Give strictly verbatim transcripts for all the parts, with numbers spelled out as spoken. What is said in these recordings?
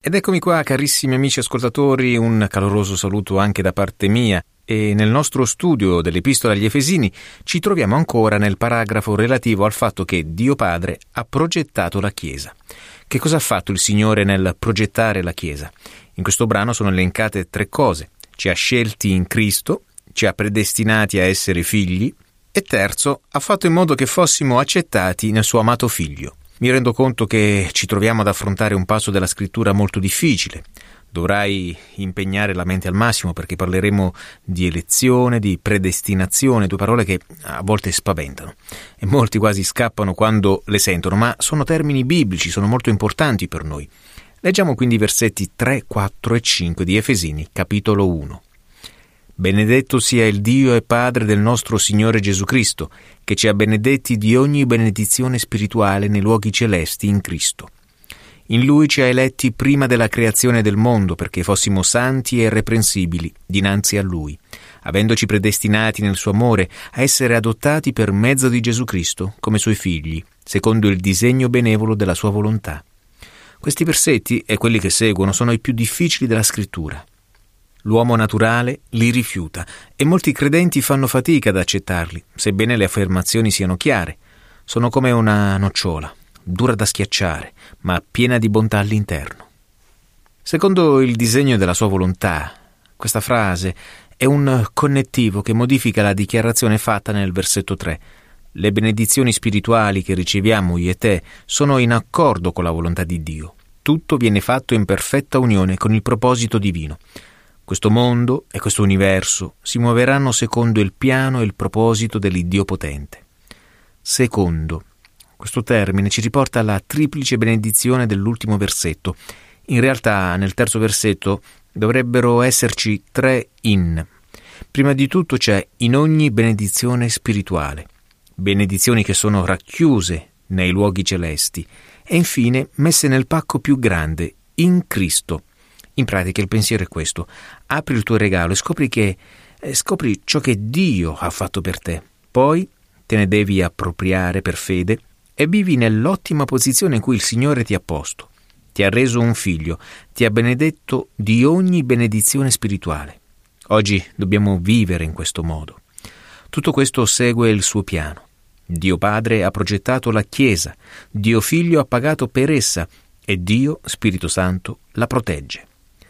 Ed eccomi qua, carissimi amici ascoltatori, un caloroso saluto anche da parte mia. E nel nostro studio dell'Epistola agli Efesini ci troviamo ancora nel paragrafo relativo al fatto che Dio Padre ha progettato la Chiesa. Che cosa ha fatto il Signore nel progettare la Chiesa? In questo brano sono elencate tre cose. Ci ha scelti in Cristo, ci ha predestinati a essere figli e terzo, ha fatto in modo che fossimo accettati nel suo amato Figlio. Mi rendo conto che ci troviamo ad affrontare un passo della scrittura molto difficile. Dovrai impegnare la mente al massimo perché parleremo di elezione, di predestinazione, due parole che a volte spaventano e molti quasi scappano quando le sentono, ma sono termini biblici, sono molto importanti per noi. Leggiamo quindi i versetti tre, quattro e cinque di Efesini, capitolo uno. Benedetto sia il Dio e Padre del nostro Signore Gesù Cristo, che ci ha benedetti di ogni benedizione spirituale nei luoghi celesti in Cristo. In Lui ci ha eletti prima della creazione del mondo perché fossimo santi e irreprensibili dinanzi a Lui, avendoci predestinati nel suo amore a essere adottati per mezzo di Gesù Cristo come Suoi figli, secondo il disegno benevolo della Sua volontà. Questi versetti e quelli che seguono sono i più difficili della Scrittura. L'uomo naturale li rifiuta e molti credenti fanno fatica ad accettarli, sebbene le affermazioni siano chiare. Sono come una nocciola, dura da schiacciare, ma piena di bontà all'interno. Secondo il disegno della sua volontà, questa frase è un connettivo che modifica la dichiarazione fatta nel versetto tre. Le benedizioni spirituali che riceviamo io e te sono in accordo con la volontà di Dio. Tutto viene fatto in perfetta unione con il proposito divino. Questo mondo e questo universo si muoveranno secondo il piano e il proposito dell'Iddio potente. Secondo. Questo termine ci riporta alla triplice benedizione dell'ultimo versetto. In realtà, nel terzo versetto dovrebbero esserci tre in. Prima di tutto c'è in ogni benedizione spirituale, benedizioni che sono racchiuse nei luoghi celesti e infine messe nel pacco più grande, in Cristo. In pratica il pensiero è questo: apri il tuo regalo e scopri che eh, scopri ciò che Dio ha fatto per te. Poi te ne devi appropriare per fede e vivi nell'ottima posizione in cui il Signore ti ha posto. Ti ha reso un figlio, ti ha benedetto di ogni benedizione spirituale. Oggi dobbiamo vivere in questo modo. Tutto questo segue il suo piano. Dio Padre ha progettato la Chiesa, Dio Figlio ha pagato per essa e Dio, Spirito Santo, la protegge.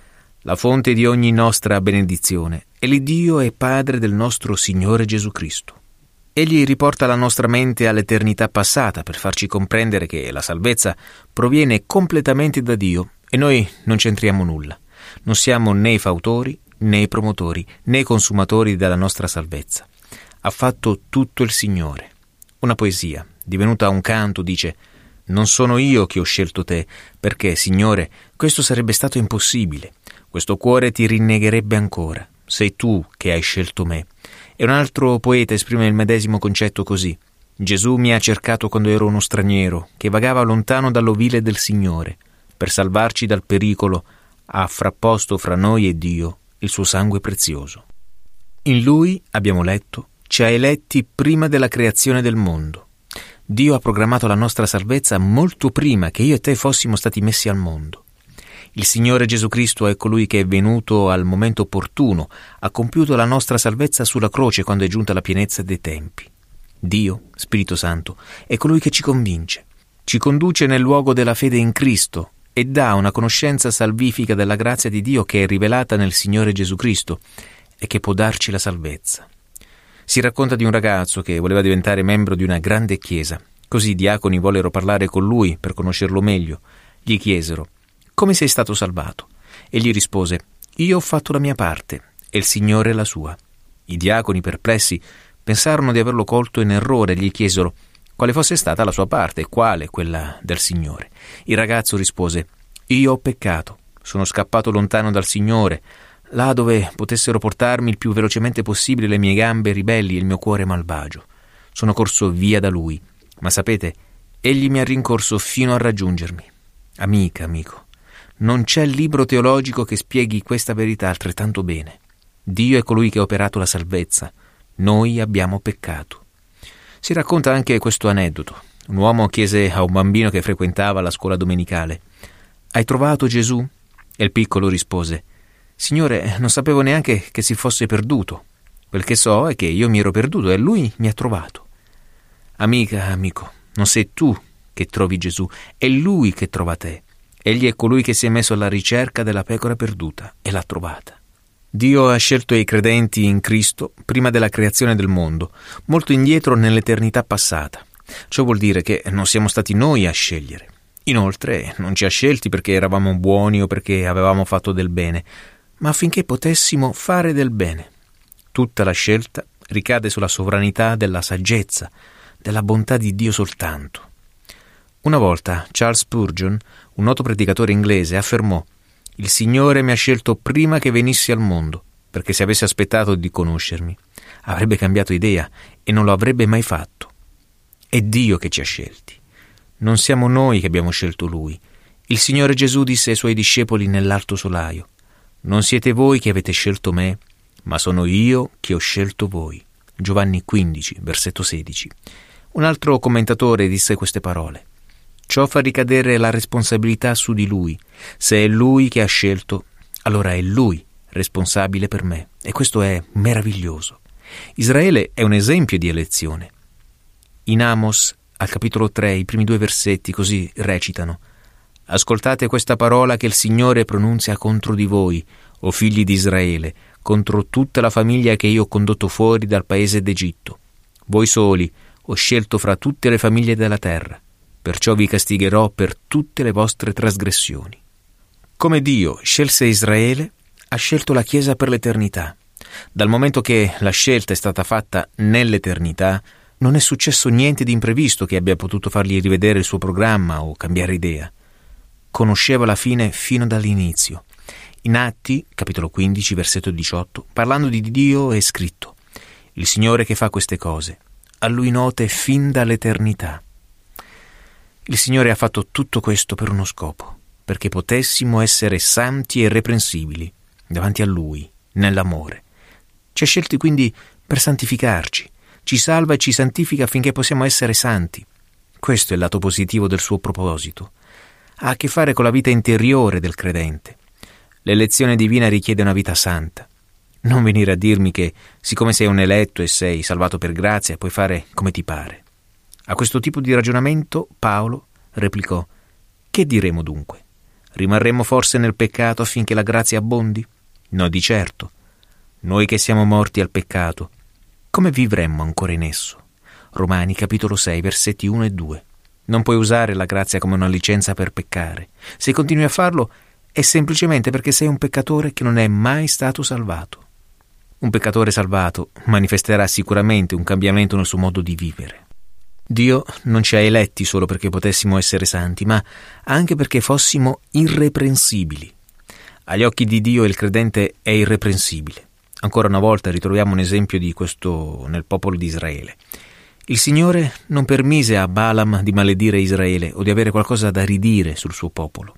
La fonte di ogni nostra benedizione è l'Iddio e Padre del nostro Signore Gesù Cristo. Egli riporta la nostra mente all'eternità passata per farci comprendere che la salvezza proviene completamente da Dio e noi non c'entriamo nulla. Non siamo né i fautori, né i promotori, né i consumatori della nostra salvezza. Ha fatto tutto il Signore. Una poesia, divenuta un canto, dice: «Non sono io che ho scelto te, perché, Signore, questo sarebbe stato impossibile. Questo cuore ti rinnegherebbe ancora. Sei tu che hai scelto me». E un altro poeta esprime il medesimo concetto così: «Gesù mi ha cercato quando ero uno straniero, che vagava lontano dall'ovile del Signore. Per salvarci dal pericolo ha frapposto fra noi e Dio il suo sangue prezioso». In Lui, abbiamo letto, ci ha eletti prima della creazione del mondo. Dio ha programmato la nostra salvezza molto prima che io e te fossimo stati messi al mondo. Il Signore Gesù Cristo è colui che è venuto al momento opportuno, ha compiuto la nostra salvezza sulla croce quando è giunta la pienezza dei tempi. Dio, Spirito Santo, è colui che ci convince, ci conduce nel luogo della fede in Cristo e dà una conoscenza salvifica della grazia di Dio che è rivelata nel Signore Gesù Cristo e che può darci la salvezza. Si racconta di un ragazzo che voleva diventare membro di una grande chiesa. Così i diaconi vollero parlare con lui per conoscerlo meglio. Gli chiesero: «Come sei stato salvato?» Egli rispose: «Io ho fatto la mia parte e il Signore la sua». I diaconi, perplessi, pensarono di averlo colto in errore e gli chiesero quale fosse stata la sua parte e quale quella del Signore. Il ragazzo rispose: «Io ho peccato, sono scappato lontano dal Signore, là dove potessero portarmi il più velocemente possibile le mie gambe ribelli e il mio cuore malvagio. Sono corso via da Lui, ma sapete, Egli mi ha rincorso fino a raggiungermi». Amica, amico, non c'è libro teologico che spieghi questa verità altrettanto bene. Dio è colui che ha operato la salvezza. Noi abbiamo peccato. Si racconta anche questo aneddoto. Un uomo chiese a un bambino che frequentava la scuola domenicale: «Hai trovato Gesù?» E il piccolo rispose: Signore, non sapevo neanche che si fosse perduto. Quel che so è che io mi ero perduto e lui mi ha trovato. Amica, amico, non sei tu che trovi Gesù, è lui che trova te. Egli è colui che si è messo alla ricerca della pecora perduta e l'ha trovata. Dio ha scelto i credenti in Cristo prima della creazione del mondo, molto indietro nell'eternità passata. Ciò vuol dire che non siamo stati noi a scegliere. Inoltre non ci ha scelti perché eravamo buoni o perché avevamo fatto del bene, ma affinché potessimo fare del bene. Tutta la scelta ricade sulla sovranità della saggezza, della bontà di Dio soltanto. Una volta Charles Spurgeon, un noto predicatore inglese, affermò: «Il Signore mi ha scelto prima che venissi al mondo, perché se avesse aspettato di conoscermi, avrebbe cambiato idea e non lo avrebbe mai fatto. È Dio che ci ha scelti. Non siamo noi che abbiamo scelto Lui. Il Signore Gesù disse ai Suoi discepoli nell'Alto Solaio: Non siete voi che avete scelto me, ma sono io che ho scelto voi». Giovanni quindici, versetto sedici. Un altro commentatore disse queste parole: «Ciò fa ricadere la responsabilità su di Lui. Se è Lui che ha scelto, allora è Lui responsabile per me». E questo è meraviglioso. Israele è un esempio di elezione. In Amos, al capitolo tre, i primi due versetti così recitano: «Ascoltate questa parola che il Signore pronunzia contro di voi, o figli di Israele, contro tutta la famiglia che io ho condotto fuori dal paese d'Egitto. Voi soli ho scelto fra tutte le famiglie della terra, perciò vi castigherò per tutte le vostre trasgressioni». Come Dio scelse Israele, ha scelto la Chiesa per l'eternità. Dal momento che la scelta è stata fatta nell'eternità, non è successo niente di imprevisto che abbia potuto fargli rivedere il suo programma o cambiare idea. Conosceva la fine fino dall'inizio. In Atti, capitolo quindici, versetto diciotto, parlando di Dio è scritto: «Il Signore che fa queste cose, a Lui note fin dall'eternità». Il Signore ha fatto tutto questo per uno scopo, perché potessimo essere santi e irreprensibili davanti a Lui, nell'amore. Ci ha scelti quindi per santificarci, ci salva e ci santifica affinché possiamo essere santi. Questo è il lato positivo del suo proposito. Ha a che fare con la vita interiore del credente. L'elezione divina richiede una vita santa. Non venire a dirmi che, siccome sei un eletto e sei salvato per grazia, puoi fare come ti pare. A questo tipo di ragionamento Paolo replicò: «Che diremo dunque? Rimarremo forse nel peccato affinché la grazia abbondi? No, di certo. Noi che siamo morti al peccato, come vivremmo ancora in esso?» Romani capitolo sei, versetti uno e due. Non puoi usare la grazia come una licenza per peccare. Se continui a farlo è semplicemente perché sei un peccatore che non è mai stato salvato. Un peccatore salvato manifesterà sicuramente un cambiamento nel suo modo di vivere. Dio non ci ha eletti solo perché potessimo essere santi, ma anche perché fossimo irreprensibili. Agli occhi di Dio il credente è irreprensibile. Ancora una volta ritroviamo un esempio di questo nel popolo di Israele. Il Signore non permise a Balaam di maledire Israele o di avere qualcosa da ridire sul suo popolo.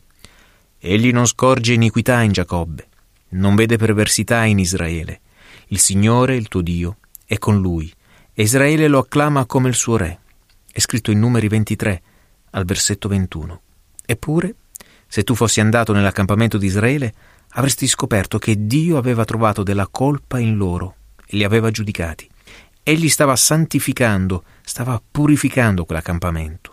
Egli non scorge iniquità in Giacobbe, non vede perversità in Israele. Il Signore, il tuo Dio, è con lui, e Israele lo acclama come il suo re. È scritto in Numeri ventitré, al versetto ventuno. Eppure, se tu fossi andato nell'accampamento di Israele, avresti scoperto che Dio aveva trovato della colpa in loro e li aveva giudicati. Egli stava santificando, stava purificando quell'accampamento.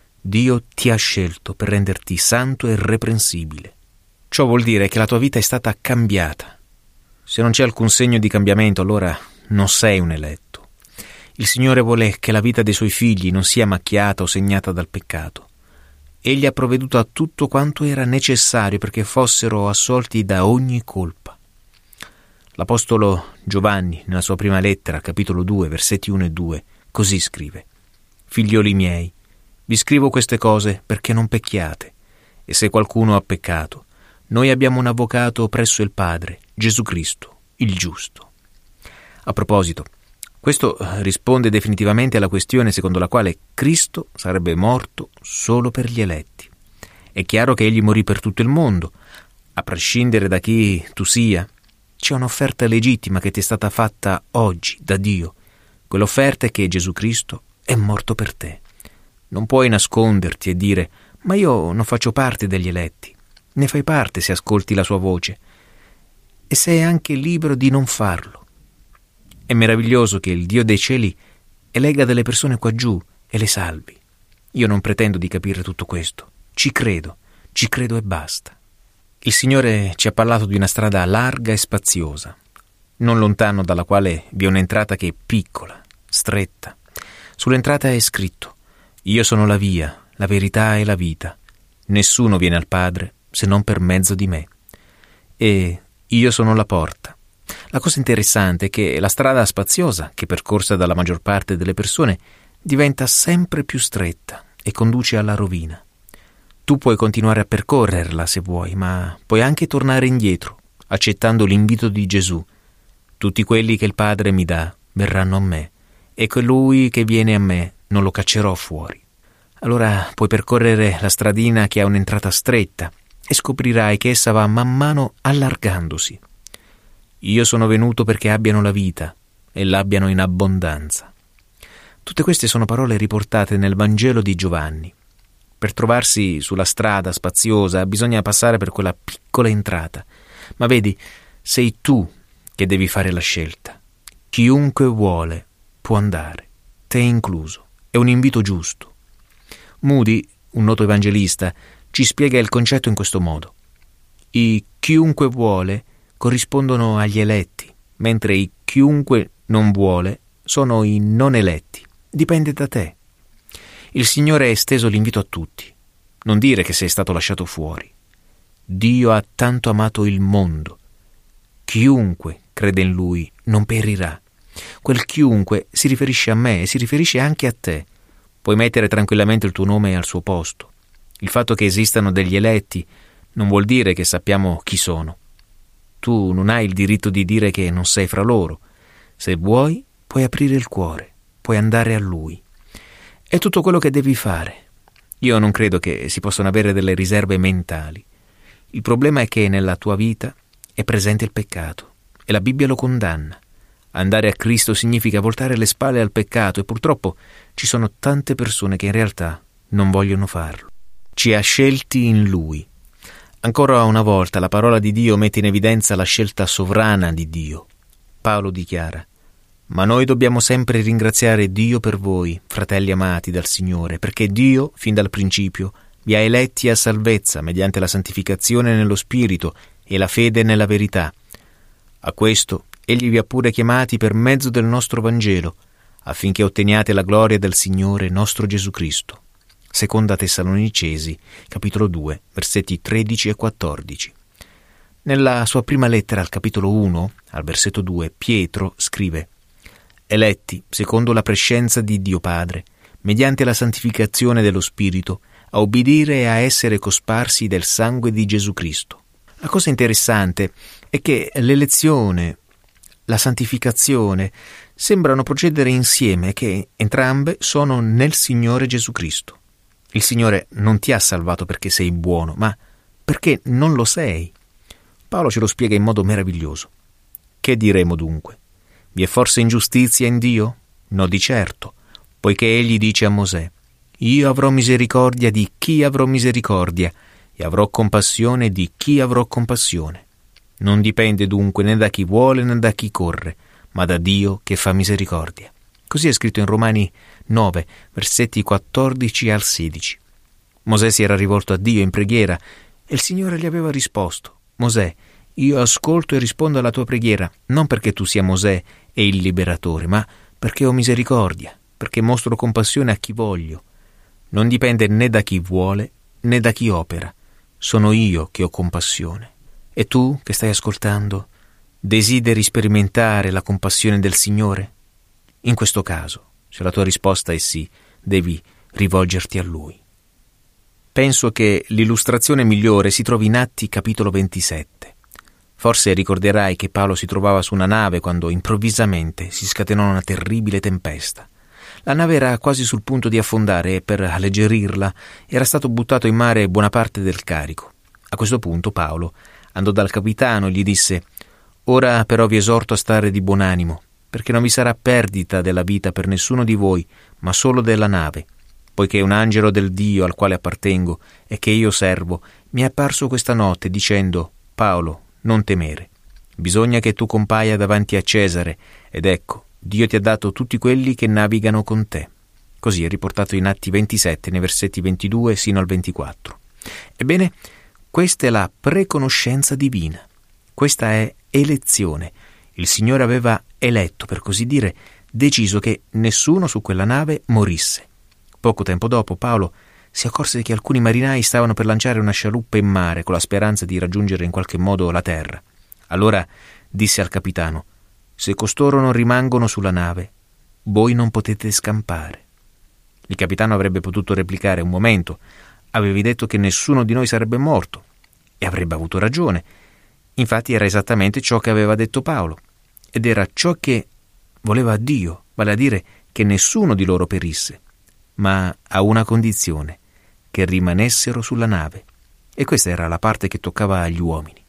Dio ti ha scelto per renderti santo e irreprensibile. Ciò vuol dire che la tua vita è stata cambiata. Se non c'è alcun segno di cambiamento, allora non sei un eletto. Il Signore vuole che la vita dei Suoi figli non sia macchiata o segnata dal peccato. Egli ha provveduto a tutto quanto era necessario perché fossero assolti da ogni colpa. L'Apostolo Giovanni, nella sua prima lettera, capitolo due, versetti uno e due, così scrive: «Figlioli miei, vi scrivo queste cose perché non pecchiate, e se qualcuno ha peccato, noi abbiamo un avvocato presso il Padre, Gesù Cristo, il giusto». A proposito, questo risponde definitivamente alla questione secondo la quale Cristo sarebbe morto solo per gli eletti. È chiaro che Egli morì per tutto il mondo. A prescindere da chi tu sia, c'è un'offerta legittima che ti è stata fatta oggi da Dio. Quell'offerta è che Gesù Cristo è morto per te. Non puoi nasconderti e dire: «Ma io non faccio parte degli eletti». Ne fai parte se ascolti la sua voce e sei anche libero di non farlo. È meraviglioso che il Dio dei cieli elegga delle persone qua giù e le salvi. Io non pretendo di capire tutto questo. Ci credo, ci credo e basta. Il Signore ci ha parlato di una strada larga e spaziosa, non lontano dalla quale vi è un'entrata che è piccola, stretta. Sull'entrata è scritto: io sono la via, la verità e la vita. Nessuno viene al Padre se non per mezzo di me. E io sono la porta. La cosa interessante è che la strada spaziosa, che è percorsa dalla maggior parte delle persone, diventa sempre più stretta e conduce alla rovina. Tu puoi continuare a percorrerla se vuoi, ma puoi anche tornare indietro, accettando l'invito di Gesù. Tutti quelli che il Padre mi dà verranno a me, e colui che viene a me non lo caccerò fuori. Allora puoi percorrere la stradina che ha un'entrata stretta e scoprirai che essa va man mano allargandosi. Io sono venuto perché abbiano la vita e l'abbiano in abbondanza. Tutte queste sono parole riportate nel Vangelo di Giovanni. Per trovarsi sulla strada spaziosa bisogna passare per quella piccola entrata. Ma vedi, sei tu che devi fare la scelta. Chiunque vuole può andare, te incluso. È un invito giusto. Moody, un noto evangelista, ci spiega il concetto in questo modo. I chiunque vuole corrispondono agli eletti, mentre i chiunque non vuole sono i non eletti. Dipende da te. Il Signore ha esteso l'invito a tutti. Non dire che sei stato lasciato fuori. Dio ha tanto amato il mondo. Chiunque crede in Lui non perirà. Quel chiunque si riferisce a me e si riferisce anche a te. Puoi mettere tranquillamente il tuo nome al suo posto. Il fatto che esistano degli eletti non vuol dire che sappiamo chi sono. Tu non hai il diritto di dire che non sei fra loro. Se vuoi, puoi aprire il cuore, puoi andare a Lui. È tutto quello che devi fare. Io non credo che si possano avere delle riserve mentali. Il problema è che nella tua vita è presente il peccato e la Bibbia lo condanna. Andare a Cristo significa voltare le spalle al peccato e purtroppo ci sono tante persone che in realtà non vogliono farlo. Ci ha scelti in Lui. Ancora una volta la parola di Dio mette in evidenza la scelta sovrana di Dio. Paolo dichiara: ma noi dobbiamo sempre ringraziare Dio per voi, fratelli amati dal Signore, perché Dio, fin dal principio, vi ha eletti a salvezza mediante la santificazione nello Spirito e la fede nella verità. A questo Egli vi ha pure chiamati per mezzo del nostro Vangelo, affinché otteniate la gloria del Signore nostro Gesù Cristo. Seconda Tessalonicesi, capitolo due, versetti tredici e quattordici. Nella sua prima lettera al capitolo uno, al versetto due, Pietro scrive: eletti, secondo la prescienza di Dio Padre, mediante la santificazione dello Spirito, a obbedire e a essere cosparsi del sangue di Gesù Cristo. La cosa interessante è che l'elezione, la santificazione, sembrano procedere insieme, che entrambe sono nel Signore Gesù Cristo. Il Signore non ti ha salvato perché sei buono, ma perché non lo sei. Paolo ce lo spiega in modo meraviglioso. Che diremo dunque? Vi è forse ingiustizia in Dio? No, di certo, poiché egli dice a Mosè: io avrò misericordia di chi avrò misericordia e avrò compassione di chi avrò compassione. Non dipende dunque né da chi vuole né da chi corre, ma da Dio che fa misericordia. Così è scritto in Romani nove, versetti quattordici al sedici. Mosè si era rivolto a Dio in preghiera e il Signore gli aveva risposto: Mosè, io ascolto e rispondo alla tua preghiera, non perché tu sia Mosè e il liberatore, ma perché ho misericordia, perché mostro compassione a chi voglio. Non dipende né da chi vuole né da chi opera. Sono io che ho compassione. E tu, che stai ascoltando, desideri sperimentare la compassione del Signore? In questo caso, se la tua risposta è sì, devi rivolgerti a Lui. Penso che l'illustrazione migliore si trovi in Atti capitolo ventisette. Forse ricorderai che Paolo si trovava su una nave quando improvvisamente si scatenò una terribile tempesta. La nave era quasi sul punto di affondare e per alleggerirla era stato buttato in mare buona parte del carico. A questo punto Paolo andò dal capitano e gli disse: ora però vi esorto a stare di buon animo, perché non vi sarà perdita della vita per nessuno di voi, ma solo della nave, poiché un angelo del Dio al quale appartengo e che io servo mi è apparso questa notte dicendo: Paolo, non temere, bisogna che tu compaia davanti a Cesare, ed ecco, Dio ti ha dato tutti quelli che navigano con te. Così è riportato in Atti ventisette, nei versetti ventidue sino al ventiquattro. Ebbene, questa è la preconoscenza divina. Questa è elezione. Il Signore aveva eletto, per così dire, deciso che nessuno su quella nave morisse. Poco tempo dopo Paolo si accorse che alcuni marinai stavano per lanciare una scialuppa in mare con la speranza di raggiungere in qualche modo la terra. Allora disse al capitano: se costoro non rimangono sulla nave, voi non potete scampare. Il capitano avrebbe potuto replicare: un momento, avevi detto che nessuno di noi sarebbe morto, e avrebbe avuto ragione. Infatti era esattamente ciò che aveva detto Paolo, ed era ciò che voleva Dio, vale a dire che nessuno di loro perisse, ma a una condizione: che rimanessero sulla nave. E questa era la parte che toccava agli uomini.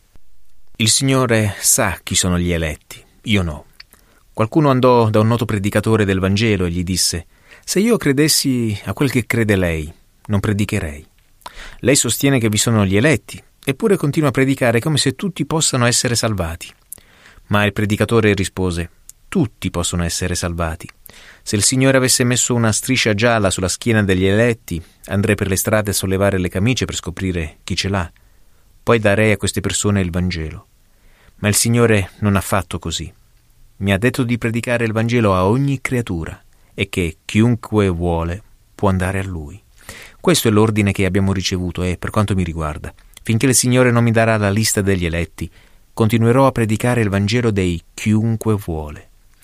Il Signore sa chi sono gli eletti, io no. Qualcuno andò da un noto predicatore del Vangelo e gli disse: se io credessi a quel che crede lei, non predicherei. Lei sostiene che vi sono gli eletti, eppure continua a predicare come se tutti possano essere salvati. Ma il predicatore rispose: tutti possono essere salvati. Se il Signore avesse messo una striscia gialla sulla schiena degli eletti, andrei per le strade a sollevare le camicie per scoprire chi ce l'ha. Poi darei a queste persone il Vangelo. Ma il Signore non ha fatto così. Mi ha detto di predicare il Vangelo a ogni creatura e che chiunque vuole può andare a Lui. Questo è l'ordine che abbiamo ricevuto e, per quanto mi riguarda, finché il Signore non mi darà la lista degli eletti, continuerò a predicare il Vangelo dei chiunque vuole.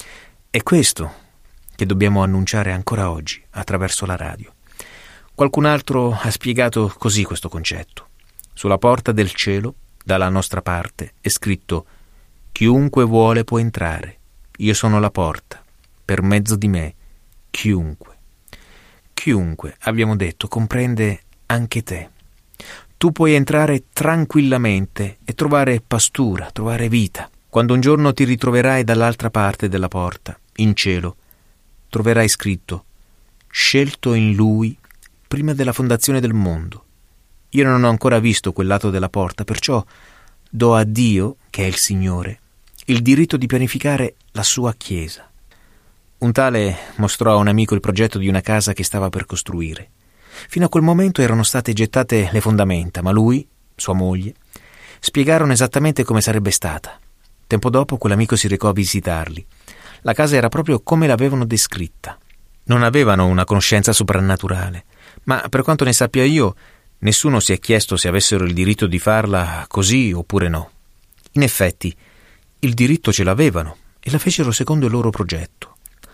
È questo che dobbiamo annunciare ancora oggi attraverso la radio. Qualcun altro ha spiegato così questo concetto. Sulla porta del cielo, dalla nostra parte, è scritto: chiunque vuole può entrare. Io sono la porta. Per mezzo di me, chiunque. Chiunque, abbiamo detto, comprende anche te. Tu puoi entrare tranquillamente e trovare pastura, trovare vita. Quando un giorno ti ritroverai dall'altra parte della porta, in cielo, troverai scritto: scelto in Lui prima della fondazione del mondo. Io non ho ancora visto quel lato della porta, perciò do a Dio, che è il Signore, il diritto di pianificare la sua chiesa. Un tale mostrò a un amico il progetto di una casa che stava per costruire. Fino a quel momento erano state gettate le fondamenta, ma lui, sua moglie, spiegarono esattamente come sarebbe stata. Tempo dopo quell'amico si recò a visitarli. La casa era proprio come l'avevano descritta. Non avevano una conoscenza soprannaturale, ma per quanto ne sappia io, nessuno si è chiesto se avessero il diritto di farla così oppure no. In effetti, il diritto ce l'avevano e la fecero secondo il loro progetto.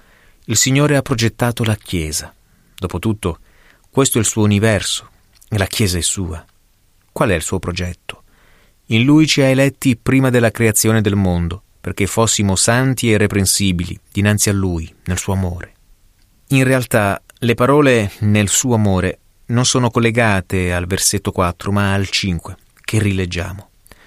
Il Signore ha progettato la Chiesa. Dopotutto, questo è il suo universo e la Chiesa è sua. Qual è il suo progetto? In Lui ci ha eletti prima della creazione del mondo, perché fossimo santi e irreprensibili dinanzi a Lui, nel suo amore. In realtà, le parole nel suo amore non sono collegate al versetto quattro, ma al cinque, che rileggiamo.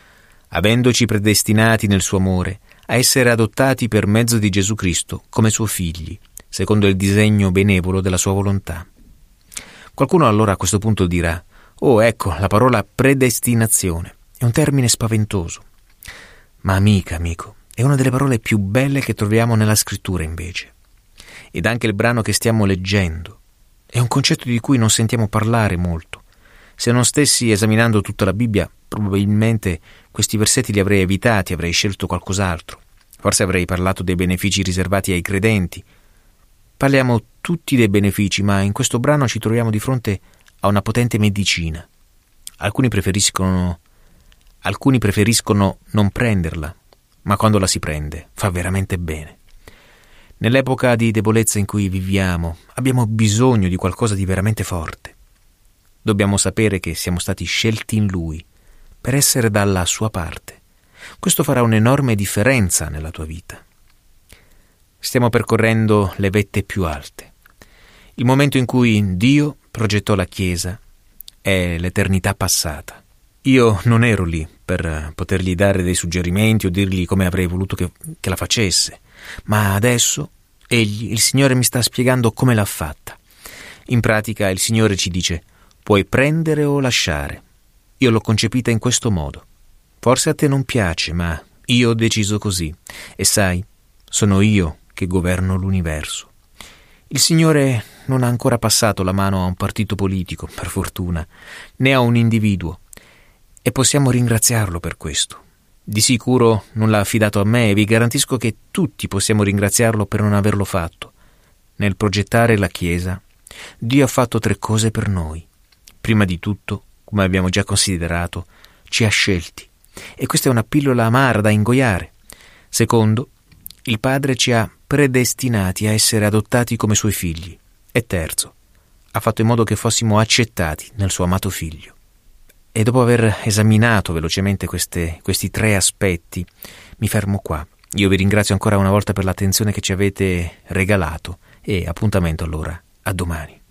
Avendoci predestinati nel suo amore a essere adottati per mezzo di Gesù Cristo come suoi figli, secondo il disegno benevolo della sua volontà. Qualcuno allora a questo punto dirà: oh, ecco, la parola predestinazione è un termine spaventoso. Ma amica, amico, è una delle parole più belle che troviamo nella scrittura invece. Ed anche il brano che stiamo leggendo è un concetto di cui non sentiamo parlare molto. Se non stessi esaminando tutta la Bibbia, probabilmente questi versetti li avrei evitati, avrei scelto qualcos'altro. Forse avrei parlato dei benefici riservati ai credenti. Parliamo tutti dei benefici, ma in questo brano ci troviamo di fronte a una potente medicina. Alcuni preferiscono, alcuni preferiscono non prenderla, ma quando la si prende fa veramente bene. Nell'epoca di debolezza in cui viviamo, abbiamo bisogno di qualcosa di veramente forte. Dobbiamo sapere che siamo stati scelti in Lui per essere dalla sua parte. Questo farà un'enorme differenza nella tua vita. Stiamo percorrendo le vette più alte. Il momento in cui Dio progettò la Chiesa è l'eternità passata. Io non ero lì per potergli dare dei suggerimenti o dirgli come avrei voluto che, che la facesse, ma adesso egli, il Signore, mi sta spiegando come l'ha fatta. In pratica il Signore ci dice: puoi prendere o lasciare. io l'ho concepita in questo modo. Forse a te non piace, ma io ho deciso così. E sai, sono io che governo l'universo. Il Signore non ha ancora passato la mano a un partito politico, per fortuna, né a un individuo, e possiamo ringraziarlo per questo. Di sicuro non l'ha affidato a me e vi garantisco che tutti possiamo ringraziarlo per non averlo fatto. Nel progettare la Chiesa, Dio ha fatto tre cose per noi. Prima di tutto, come abbiamo già considerato, ci ha scelti, e questa è una pillola amara da ingoiare. Secondo, il Padre ci ha predestinati a essere adottati come suoi figli. E terzo, ha fatto in modo che fossimo accettati nel suo amato Figlio. E dopo aver esaminato velocemente queste, questi tre aspetti, mi fermo qua. Io vi ringrazio ancora una volta per l'attenzione che ci avete regalato e appuntamento allora a domani.